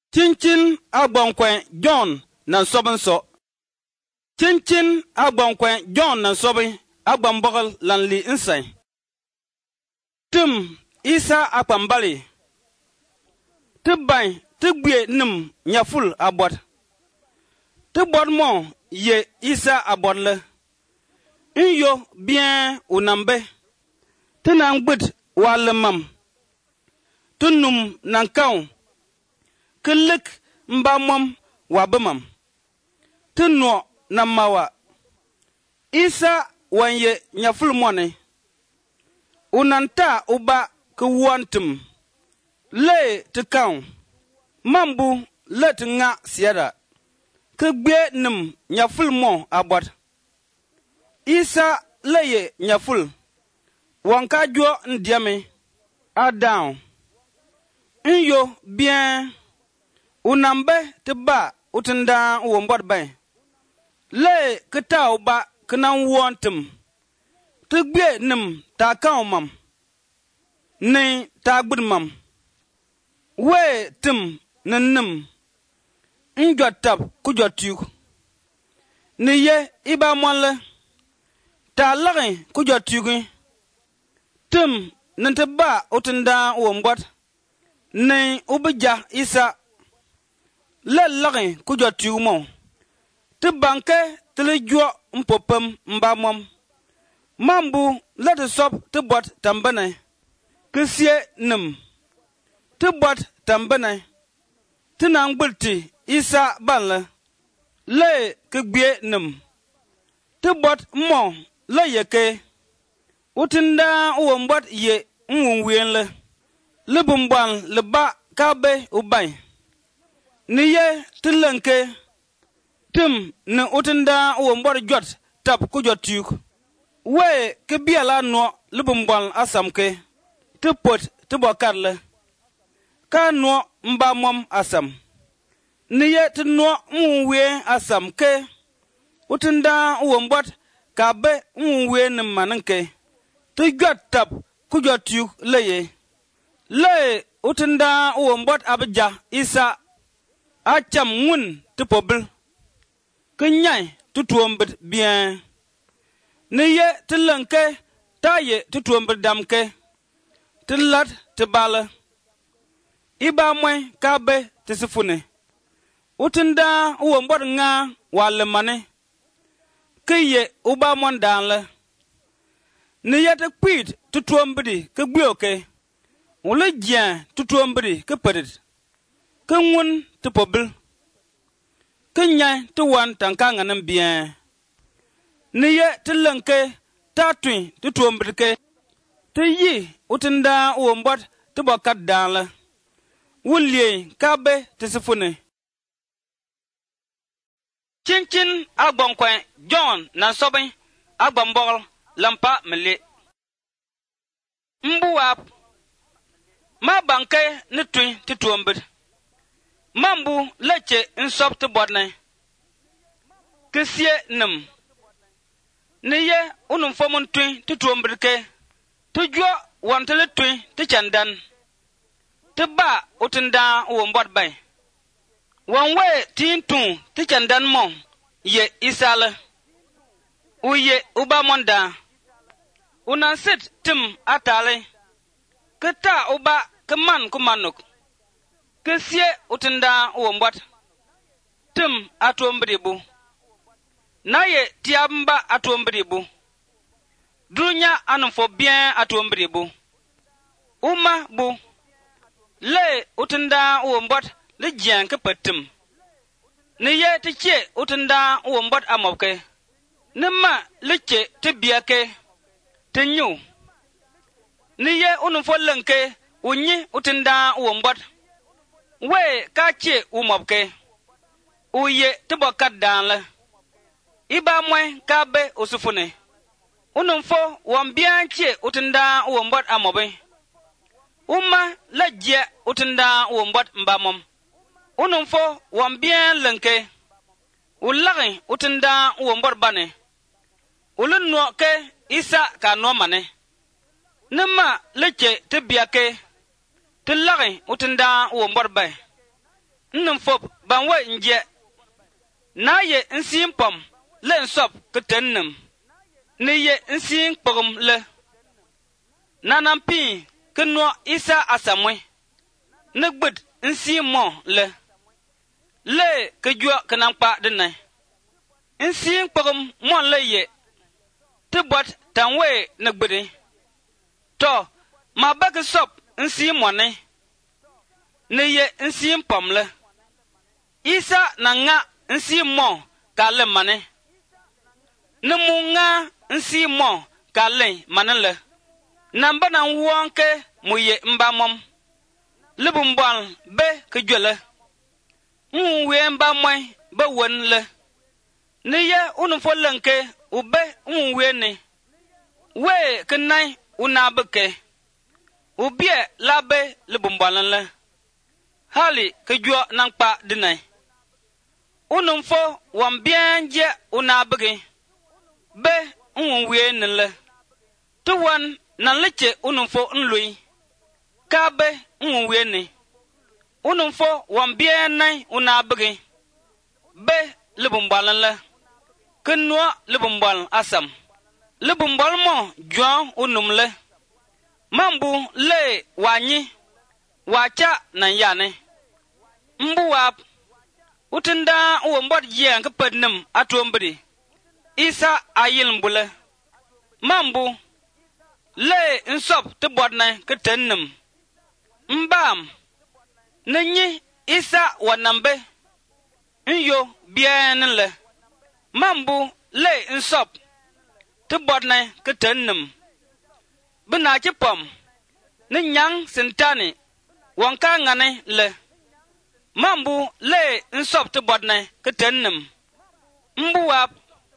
Chinchin agbonkwen John nan sobin so. Chinchin agbonkwen John nan sobin agbambogol lan li insay. Tum Isa akpambali. Tibay tigwe nim nyaful abot. Tibot mon ye Isa abot le. Inyo bien unambe. Tinang bid wale mam. Tunum nan kaun. Kelik mba mom wabemam. Tinno na mawa. Isa wanye nyaful mone. Unanta uba kuwantum. Le te kaun. Mambu le te nga siada. Kegbe nim nyaful mon abot. Isa leye nyaful. Wanka jo ndiame. Adown. Inyo bien. Unambe te ba utenda uwombot bay. Le keta uba kena wantum. Te gbe nim ta kaun mam. Ni ta gbud mam. We tim nim. Njot tab kujot yuk. Ni ye iba mwanle. Ta lagin kujot yukin. Tim nante ba utenda uwombot. Ni ubija Isa. Le lagin kujot yuk mo. Te banke te le jwa mpopem mba mom. Mambu le te sop te bot tambene. Kesie nim. Te bot tambene. Te nang bulti Isa banle. Le kegbe nim. Te bot mo le yeke. Utinda uwombot ye nwunwen le. Le bumban le ba kabe ubay. Ni ye te lenke. Tim ne utinda uwombot jot tap kujot yuk. We ke biala no le bumban asamke. Te pot te bokar le. Ka no mba mom asam. Ni ye te no nwunwen asam ke. Utinda uwombot kabe nwunwen mananke. Te jot tap kujot yuk leye. Le utinda uwombot abja Isa. Acham ngun te pobil. Kenyai tutuombit bien. Ni ye te lenke. Ta ye tutuombit damke. Te lat te bala. Iba mwen kabe te sifune. Utinda uwombot nga wale mane. Keye uba mwan danle. Ni ye te kwid tutuombidi ke gbioke. Ule jen tutuombidi ke pedit. Ke ngun te pobil. Ke nyai te wan tankanga nan bien. Ni ye te lenke ta twin tutuombidi ke. Te yi utinda uwombot te bokat danle. Wulye kabe te sifune. Chinchin agbonkwen John nan sobin agbambogol lampa mele. Mbuwap. Ma banke ni twin te tuombid. Mambu leche nsop te bodne. Kesie nim. Ni ye unum fomun twin te tuombid ke. Te jwa wantele twin te chandan. Te ba utinda uwombot bay. Wanwe tin tun te chandan mon ye Isale. Uye uba monda. Unasit tim atale. Keta uba keman kumanuk. Kesie utinda uwombot. Tim atuombribu. Naye tiamba atuombribu. Dunya anumfo bien atuombribu. Uma bu. Le utinda uwombot le jen ke petim. Ni ye te che utinda uwombot amobke. Ni ma le che te biake. Te nyu. Ni ye unumfo lenke unyi utinda uwombot. We ka che umobke. Uye te bokat danle. Iba mwen kabe usufune. Unumfo wambian che utinda uwombot amobe. Uma la je utinda uwombot mbamom. Unumfo wambian lenke. Ulagin utinda uwombot bane. Ulunno ke Isa ka no mane. Nima leche te biake. Te lagin utinda uwombot bay. nnum fop ban we nje na ye nsin pom le nsop ketennim ne ye nsin kpogum le nanampi kenno isa asamwe ne gbed nsin mo le kejua kenampa denai nsin kpogum mo le ye tibot tanwe ne gbede to ma bag sop nsin mone ne ye nsin pom le isa na nga nsi mo kale mane ne mu nga nsi mo kale manele namba na wonke mu ye mbamom libumbal be kejele nwe mbamwe be wonle ne ye unu folenke ube nwe ne we kenai una beke ubie labe libumbalanle hali kejua nankpa dinai unumfo wambianje unabege be unwe nle tuwan na leche unumfo nlui kabe unwe ne unumfo wambienai unabege be libumbalanle kenwa libumbal asam libumbal mo juan unumle mambu le wanyi wacha na yane mbuwa utunda uwombot ye ngapednum atombri isa ayil mbule mambu le nsop te bodna ketennum mbam nenyi isa wanambe nyo bienle mambu le nsop te bodna ketennum bina chipom ne nyang sentani wanka ngane le mambu le nsop te bodna ketennum mbuwa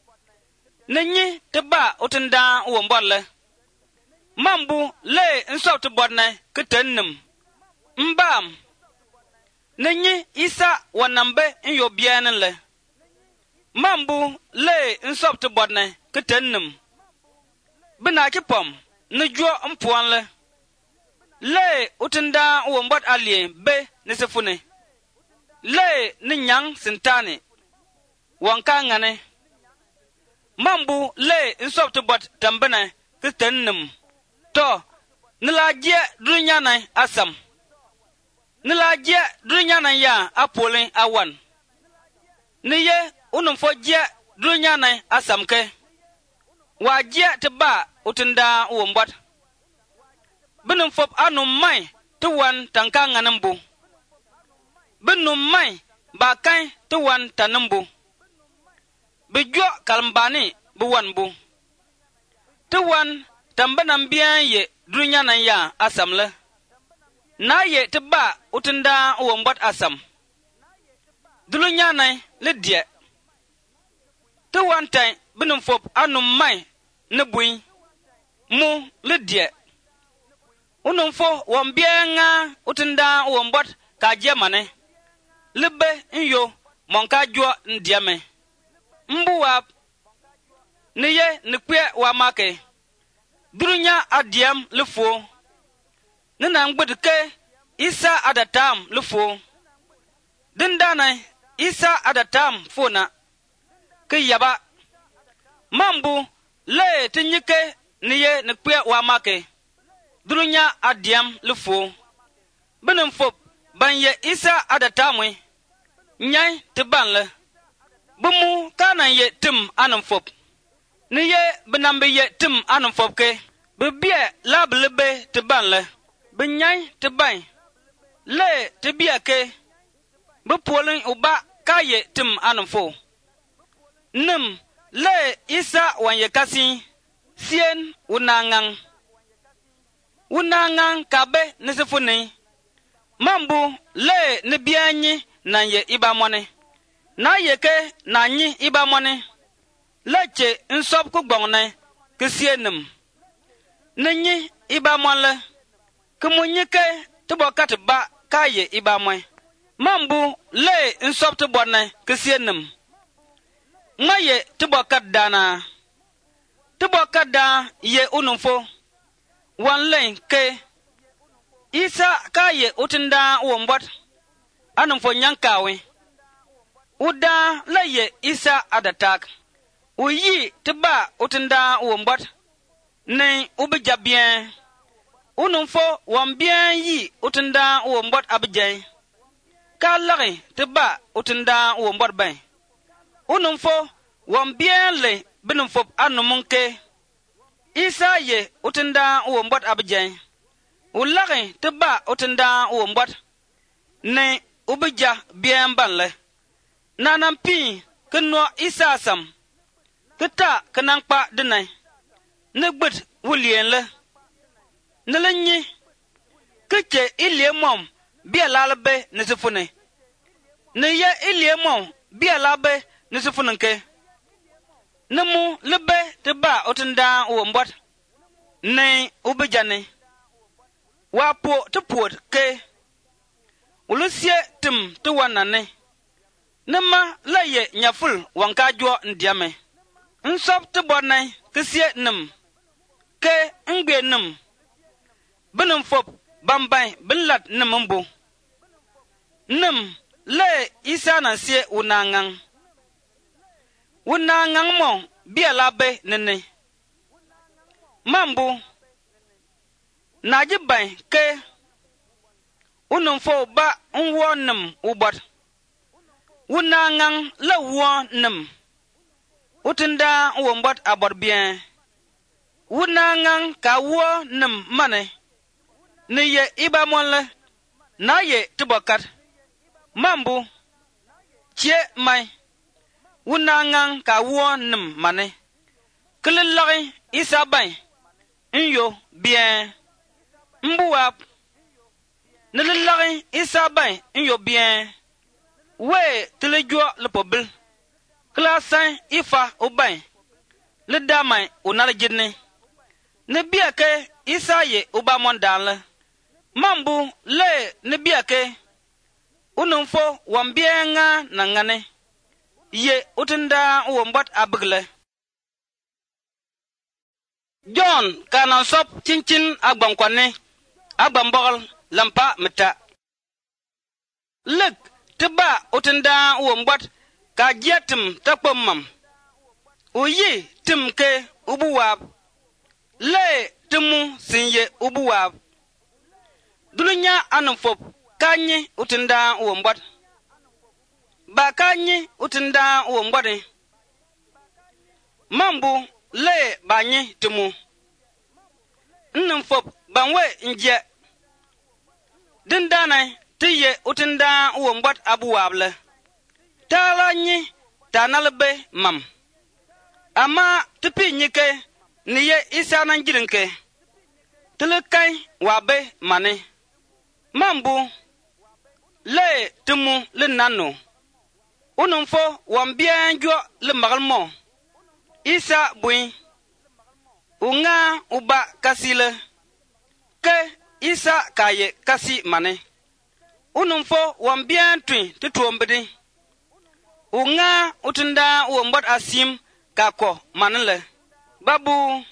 nenyi te ba utunda wombole mambu le nsop te bodna ketennum mbam nenyi isa wanambe nyo bienle mambu le nsop te bodna ketennum bina chipom ne jo mpuanle le utunda wombot alie be ne sefune le ne nyang sentane wanka ngane mambu le nsop te bot tambana ketennum to nilajie dunyana asam nilajie dunyana ya apolin awan niye unumfo je dunyana asamke wajie te ba utunda wombot binum fop anum mai tuwan tanka nganambu binum mai ba kai tuwan tanambu bijo kalmbani buwanbu tuwan tambanam bian ye dunya na ya asamle na ye teba utunda wombot asam dulunya na le die tuwan tai binum fop anum mai ne bui mu le die unumfo wambienga utunda wombot ka jemane lebe nyo monka jwa ndiame mbuwa niye nikwe wa make durunya adiem lefo nina ngbedke isa adatam lefo dindana isa adatam fona ke yaba mambu le tinyike niye nikwe wa make durunya adiem lefo benim fop banye isa adatamwe nyai tebanle bumu kana ye tim anum fop niye benambe ye tim anum fop ke bebie lablebe tebanle benyai tebai le tebia ke bepolin uba kaye tim anum fo nim le isa wanye kasi sien unangang kabe nesefuni mambu le ne bianyi na ye ibamone na ye ke na nyi ibamone leche nsop ku gbonne ke sienim nenyi ibamole kumunyike tubokat ba kaye ibamwe mambu le nsop tubonne ke sienim maye tubokat dana tubokat da ye unumfo wan len ke isa kaye utunda wombot anum fo nyankawe uda la ye Isa adatak uyi tiba utinda umbot ne ubija bien unum fo wan bien yi utinda umbot abijay ka lagi tiba utinda umbot bay unum fo wan bien le binum fo anumunke Isa ye utinda umbot abijay ulagi tiba utinda umbot ne ubija bien banle nanam pi kenno Isa sam keta kenang pa denai ne gbet wulien le ne lenyi keche ilie mom bia lalbe ne sefune ne ye ilie mom bia labe ne sefunenke ne mu lebe te ba otenda wo mbot ne ubejane wa po te pot ke ulusie tim te wanane ne ma la ye nyaful wanka jo ndiame nsop te bonai kesie nim ke ngbe nim benum fop bambai benlat nimumbu nim le Isa na sie unangang mo bialabe nene mambu najibai ke unum fo ba nwo nim ubot unangang le wo nim utinda wo mbot abot bien unangang ka wo nim mane ne ye ibamonle na ye tibokat mambu chie mai unangang ka wo nim mane kelelagi Isa bai nyo bien mbuwa nelelagi Isa bai nyo bien we telejo le pobil klasan ifa obai le damai onare jidne ne biake Isa ye obamon danle mambu le ne biake unumfo wambienga nangane ye utinda wombot abigle John kana sop cincin agbam kwane agbam bogol lampa meta lek tiba utinda wombot ka jetim takpomam uyi timke ubuwab le timu sinye ubuwab dulunya anumfop kanyi utinda wombot ba kanyi utinda wombode mambu le banyi timu nnumfop banwe nje dindana tiye utinda wombot abuwable tala nyi tanalbe mam ama tipi nyike niye Isa nan jirinke telekai wabe mane mambu le timu le nanu unumfo wambien jo le magalmo Isa bui unga uba kasile ke Isa kaye kasi mane unumfo wambien twin tutuombedi unga utinda wombot asim kako manele babu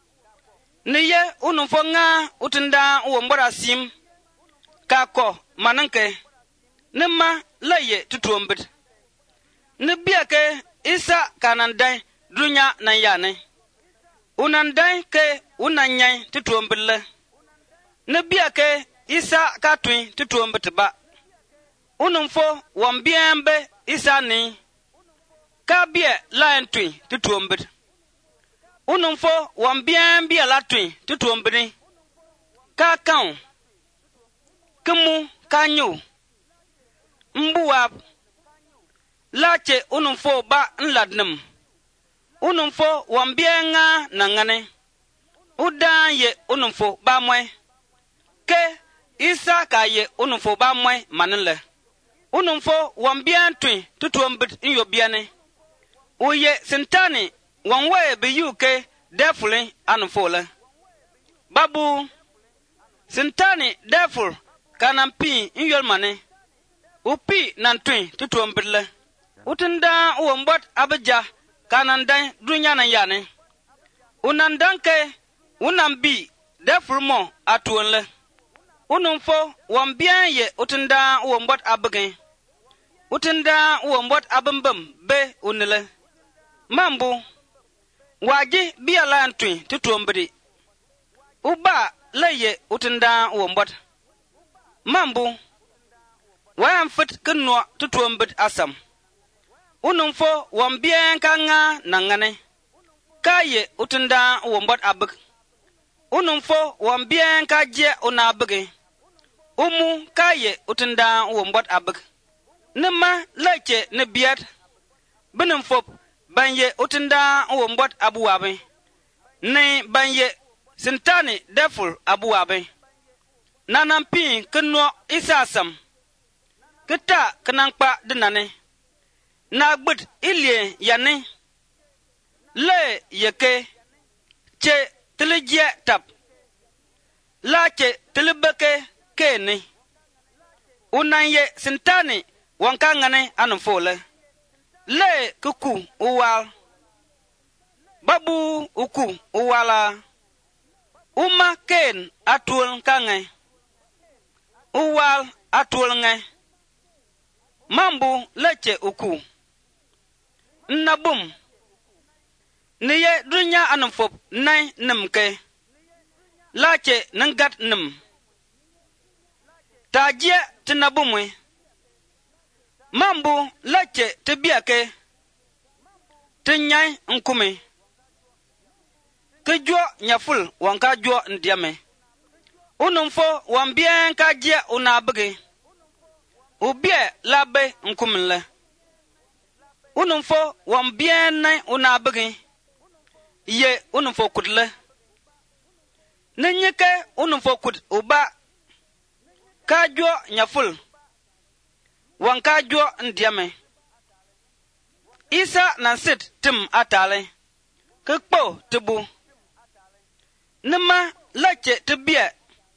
niye unumfo nga utinda wombot asim kako mananke nima laye tutuombed ne biake Isa kanandai dunya nan yane unandai ke unanyai tutuombele ne biake Isa katwin tutuombet ba unumfo wambiembe Isa ni ka bie lain twin tutuombet unumfo wambiembe la twin tutuombeni ka kan kemu kanyu mbuwab lache unumfo ba nladnim unumfo wambienga nangane udan ye unumfo ba mwe ke Isa ka ye unumfo ba mwe manle unumfo wambien twin tutuombit nyobiane uye sentani wanwe be yuke defulin anumfo le babu sentani deful kanampi nyolmane upi nantwin tutuombile utinda uombot abija kanandai dunya na yane unandanke unambi defulmo atuonle unumfo wambien ye utinda uombot abigin utinda uombot abumbum be unile. Mambu waji biala antwi tutuombri. Uba leye utinda uombot. Mambu wamfit kunwa tutuombit asam. Unumfo wambien kanga nangane. Kaye utinda uombot abuk. Unumfo wambien kaje unabuge. Umu kaye utinda uombot abuk. Nima leche ne biat. Benumfo banye utinda uombot abuwabe. Ne banye sintani deful abuwabe. Nanampi kunwa isasam. Kita kenangpa dinane. Nagbut ilye yane. Le yeke. Che tilijye tap. La che tilibeke kene. Unanye sintani wankangane anumfole. Le kuku uwal. Babu uku uwala. Uma ken atul kange. Uwal atul nge. Mambu leche uku. Nabum. Niye dunya anumfop nay nimke. Lache nangat nim. Tajie tinabumwe. Mambu leche tibiake. Tinyai nkume. Kejua nyaful wanka jua ndiame. Unumfo wambien kajia unabuge. Ubie labe nkumle. Unumfo wambien na unabuge. Ye unumfo kudle. Ninyike unumfo kud uba. Kajua nyaful. Wanka jua ndiame. Isa nansit tim atale. Kekpo tibu. Nima leche tibie.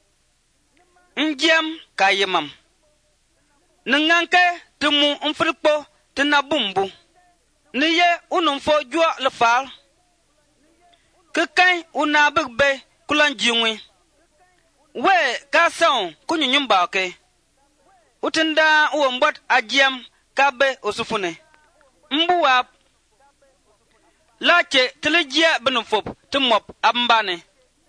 Njem kayemam. Nanganke timu mfrikpo tinabumbu. Niye unumfo jua lefal. Kekai unabugbe kulanjiwe. We kasong kunyunyumbake. Utinda uombot ajiam kabe osufune. Mbuwap. Lache tilijia benufop timop ambane.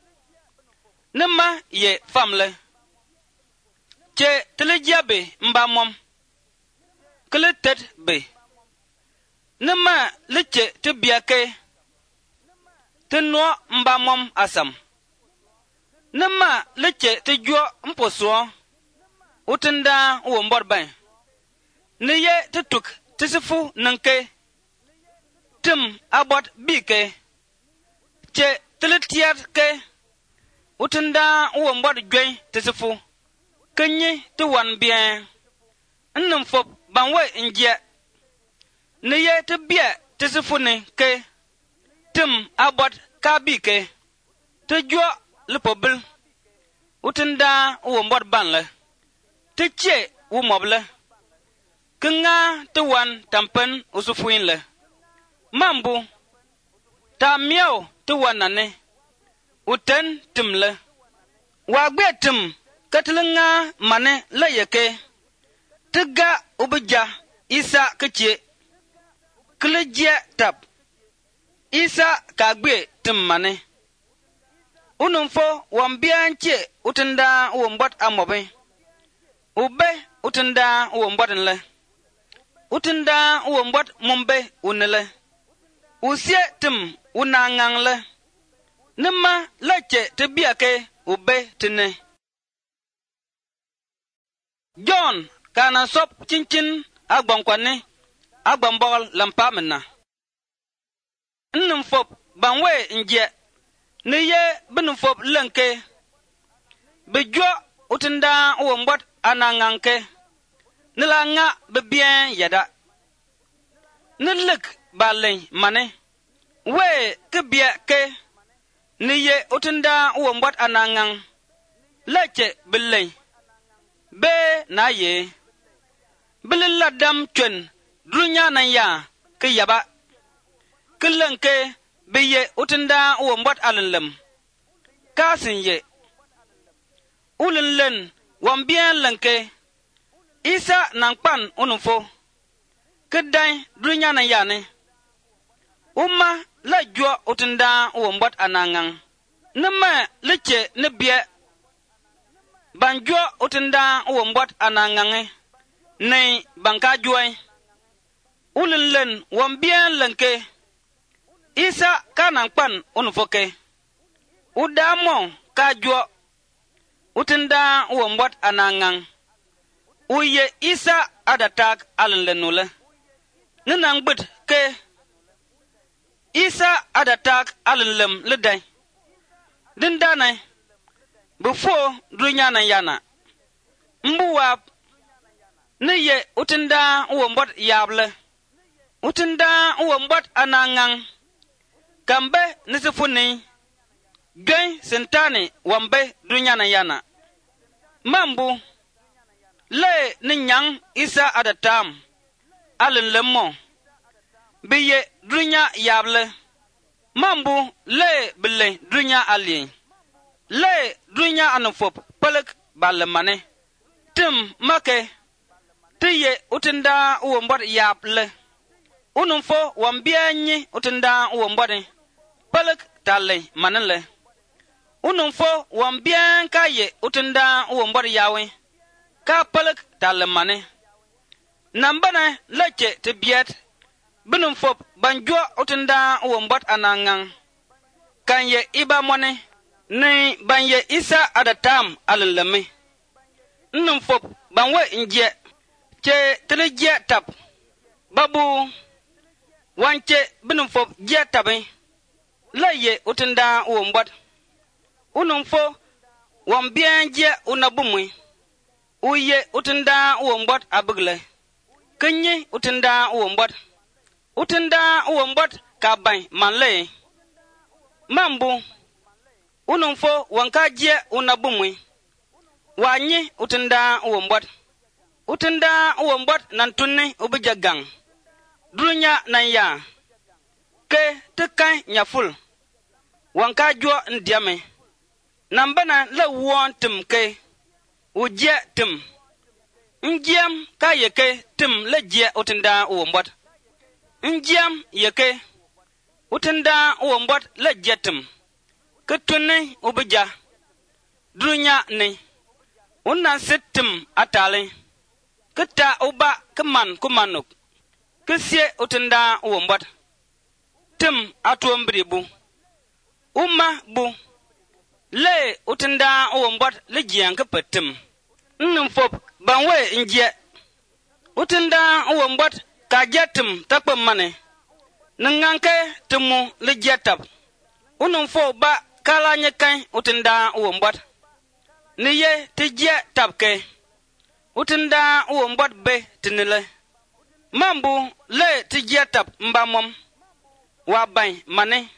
Nima ye famle. Che tilijia be mbamom. Kilitet be. Nima liche tibiake. Tinwa mbamom asam. Nima liche tijua mposwa. Utinda uombot ben. Niye tituk tisifu nanke. Tim abot bike. Che tilitiat ke. Utinda uombot jwe tisifu. Kenye tuwan bien. Nnumfop banwe inje. Niye tibie tisifu ne ke. Tim abot kabike. Tijua lipobil. Utinda uombot banle. Tiche umoble. Kenga tuwan tampen usufuinle. Mambu. Ta miao tuwanane. Uten timle. Wagbe tim. Katlinga mane layeke. Tiga ubija. Isa kiche. Kilije tap. Isa kagbe tim mane. Unumfo wambianche utinda uombot amobe. Ube utinda uombot nle. Utinda uombot mumbe unile. Usie tim unangangle. Nima leche tibiake ube tine. John kana sop chinchin agbankwane agbambol lampamena. Nnumfop banwe nje. Niye binumfop lenke. Bijwa utinda uombot ananganke. Nilanga bibien yada. Nilik baleng mane. We kibia ke. Niye utinda uombot anangang. Leche bileng. Be na ye. Bilila dam chwen. Drunya na ya. Kiyaba. Kilenke. Biye utinda uombot alenlem. Kasin ye. Ulenlen. Wambien lenke. Isa nangpan unumfo. kedai dunya na yane umma la jwa utunda wombot anangang nama leche ne bie banjwa utunda wombot anangang ne banka jwai ullen wambien lenke isa kanang pan unfoke udamo kajwa utunda wombot anangang uye isa adatak allenule nanang bud ke isa adatak allen ledai dindane before dunya na yana mbuwa niye utunda wombot yable utunda wombot anangang kambe nisifuni gay sentane wambe dunya na yana mambu le ninyang isa adatam allemmo biye dunya yable mambu le bile dunya ali le dunya anfop palak balmane tim make tiye utunda wombot yable unumfo wambianyi utunda wombot palak tale manale unumfo wambian kaye utunda wombot yawe ka palak tale mane nambana leche tibiet binumfo banjwa utunda wombot anangang kanye iba mone ni banye isa adatam alallame numfo banwe inje che tele tap babu wanche binumfo je tabe laye utunda wombot unumfo wambien je unabumwe uye utunda wombot abugle kenye utunda wombot kabay manle mambu unumfo wankaje unabumwe wanye utunda wombot nantunne ubijagang dunya nanya ke tekai nyaful wankajwa ndiame nambana la wontum ke uje tim njiam ka yeke tim la je utunda wombot njiam yeke utunda wombot la jetim ketunne ubija dunya ne unna sittim atale keta uba keman kumanuk kesie utunda wombot tim atuombribu umma bu le utunda wombot le jian kepetim numfop banwe nje utunda wombot ka jetim takpam mane nanganke tumu le jetab unumfo ba kala nyekan utunda wombot niye tije tabke utunda wombot be tinile mambu le tije tab mbamom wa bay mane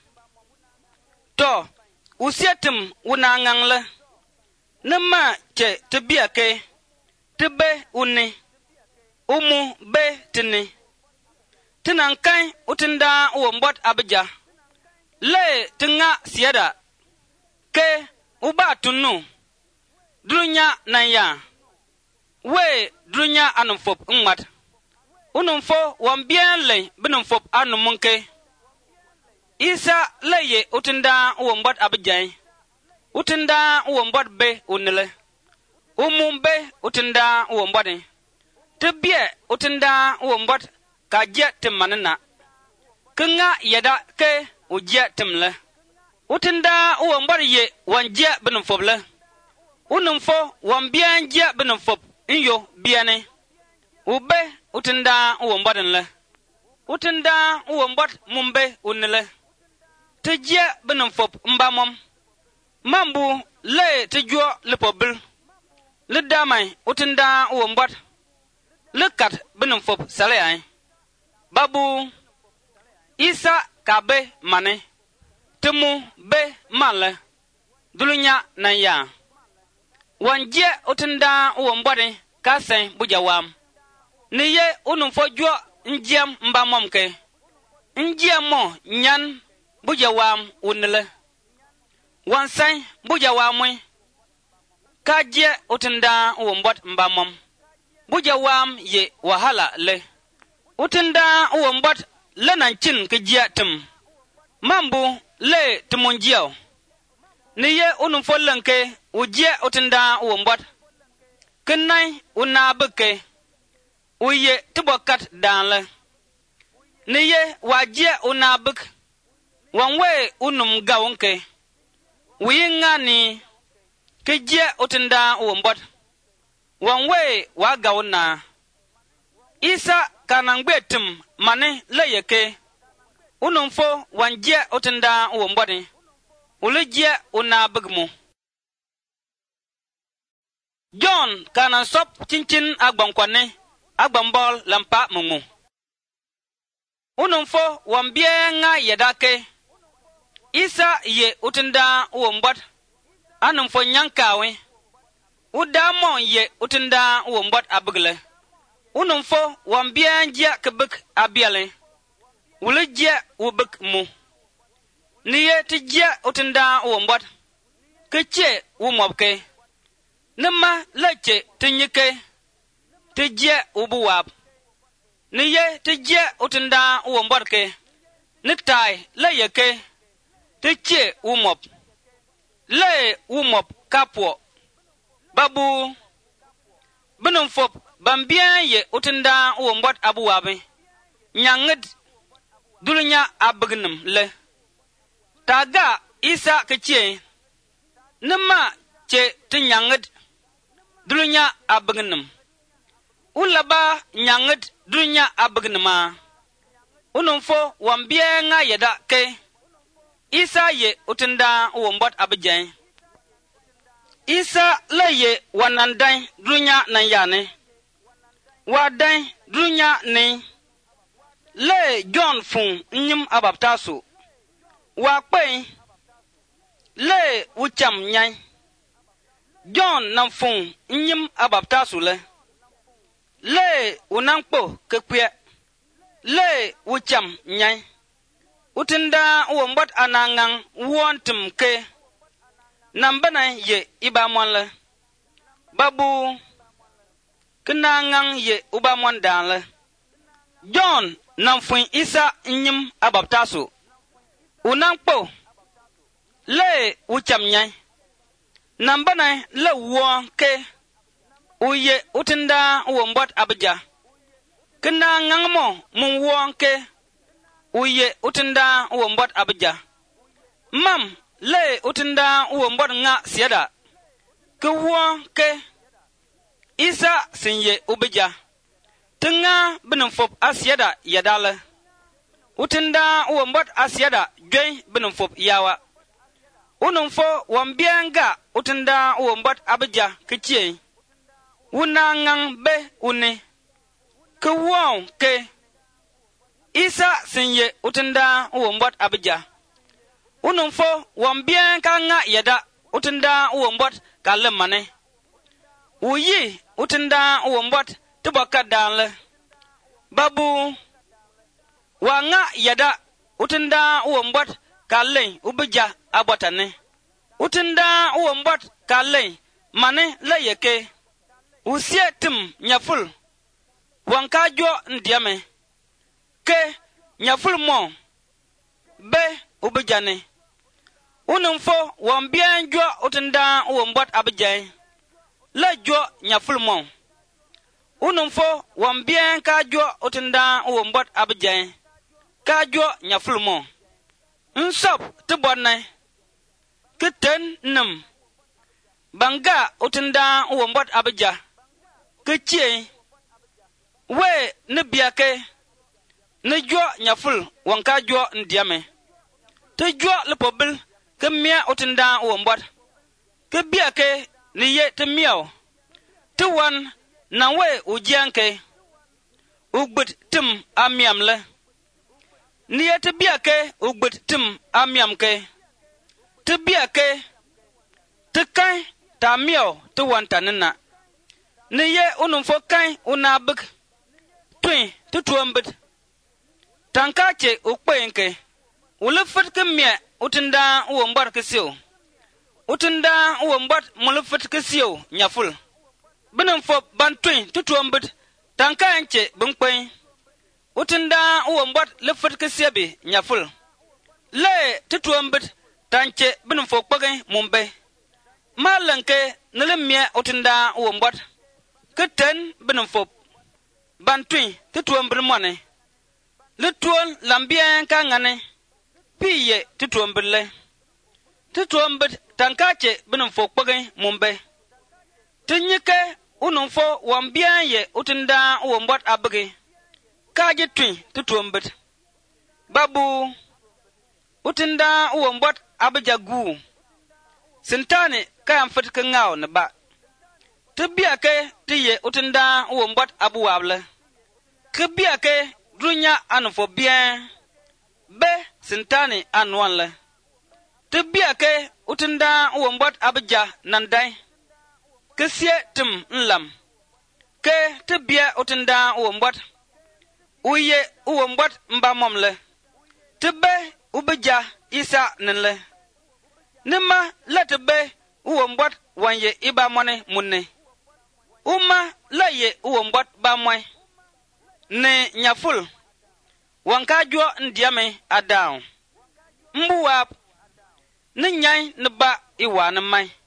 to usietim unangangle nama che tibiake tibe uni umu be tini tinankai utunda wombot abja le tinga siada ke uba tunu dunya naya we dunya anumfop ngmat unumfo wambien le binumfop anumunke isa leye utunda wombot abjai utunda wombot be unile umumbe utunda wombot tibie utunda wombot ka je timanna kinga yada ke uje timle utunda wombot ye wanje binumfoble unumfo wambien je binumfop inyo biane ube utunda wombot le utunda wombot mumbe unile tije binumfop mbamom mambu le tijo lepobil le damai utunda wombot le kat binumfop salai babu isa kabe mane temu be male dulunya naya wanje utunda wombot ka sen bujawam niye unumfo jo njem mbamom ke njemo nyan bujawam unile wansai bujawamwe kaje utunda wombot mbamom bujawam ye wahala le Utinda uombot le nanchin kijiatum. Mambu le tumunjiao. Niye unumfolenke ujie utinda uombot. Kenai unabuke. Uye tubokat danle. Niye wajie unabuk. Wanwe unum gawonke. Uyingani kijie utinda uombot. Wanwe wagawna. Isa kanangbetum mane leyeke. Unumfo wanje utinda uombot. Ulejie unabugmu. John kanan sop chinchin agbankwane. Agbambol lampa mumu. Unumfo wambie nga yedake. Isa ye utinda uombot. Anumfo nyankawe. Udamon ye utinda uombot abugle. Unumfo wambie njia kebuk abiale. Ulejie ubuk mu. Niye tijie utinda uombot. Keche umobke. Nima leche tinyike. Tijie ubuwab. Niye tijie utinda uombotke. Nitai leyeke. Tiche umop. Le umop kapwo. Babu. Benumfop bambien ye utinda uombot abuwabe. Nyangid. Dulunya abugnum le. Taga isa keche. Nima che tinyangid. Dulunya abugnum. Ulaba nyangid dunya abugnuma. Unumfo wambie nga yeda ke. Isa ye utinda uombot abijan. Isa le ye wanandai dunya nanyane. Wadai dunya ni. Le John fun nyim abaptasu. Wakpe. Le ucham nyai. John nam fun nyim abaptasu le. Le unankpo kekwe. Le ucham nyai. Utinda uombot anangang wontum ke. Nambana ye ibamon le. Babu. Kenangang ye ubamon dan le. John namfun isa nyim abaptasu. Unankpo. Le ucham nyai. Nambana le won ke. Uye utinda uombot abija. Kena ngangmo munwonke. Uye utinda uombot abija. Mam le utinda uombot nga siada. Kuwonke. Isa sinye ubija. Tenga benumfop asiada yadale. Utinda uombot asiada jwe benumfop yawa. Unumfo wambianga utinda uombot abija kichie. Unangang be une. Kuwon ke. Isa sinye utinda uombot abija. Unumfo wambien ka nga yada utinda uombot kalemane. Uyi utinda uombot tiboka danle. Babu. Wa nga yada utinda uombot kalen ubija abotane. Utinda uombot kalen mane leyeke. Usie tim nyaful. Wankajo ndiame. Ke nyaful mo. Be ubijane. Unumfo wambien jo utinda uombot abijay. Le jo nyaful mo. Unumfo wambien ka jo utinda uombot abijay. Ka jo nyaful mo. Nsop tibonne. Kiten nim. Banga utinda uombot abija. Kichie. We ne biake. Ne jo nyaful wanka jo ndiame. Te jo lepobil ke mia utinda uombot. Ke biake ni ye te miao. Te wan na we ujianke. Ugbit tim amiamle. Ni ye te biake ugbit tim amiamke. Te biake. Te kai ta miao te wan tanina. Ni ye unumfo kai unabuk. Twin to tuambit. Tankache ukwenke. Ulufat kemye utinda uombot kisio. Utinda uombot mulufat kisio nyaful. Benumfo ban twin to tuambit. Tankanche bunkwen. utinda uwambot le fut kesiabi nyaful le tutuambit tanche bin fokpage mumbe malanke nelemia utinda uwambot keten bin fop bantui tutuambir mone le tuol lambien ka ngane piye tutuambirle tutuambit tankache bin fokpage mumbe tinyike unumfo wambien ye utinda uwambot abege kaje tui tutuambit babu utinda uwambot abajagu sintani kayam fit ka ngaw na ba tibia ke tiye utinda uwambot abuwable kibia ke drunya anfo bien be sintani anwanle tibia ke utinda uwambot abaja nandai kesie tim nlam ke tibia utinda uwambot uye uwambot mba momle tibe ubeja isa nenle nima latebe uwambot wanye iba mone munne uma laye uwambot ba moy ne nyaful wanka jo ndiame adaw mbuwa ne nyai ne ba iwa ne mai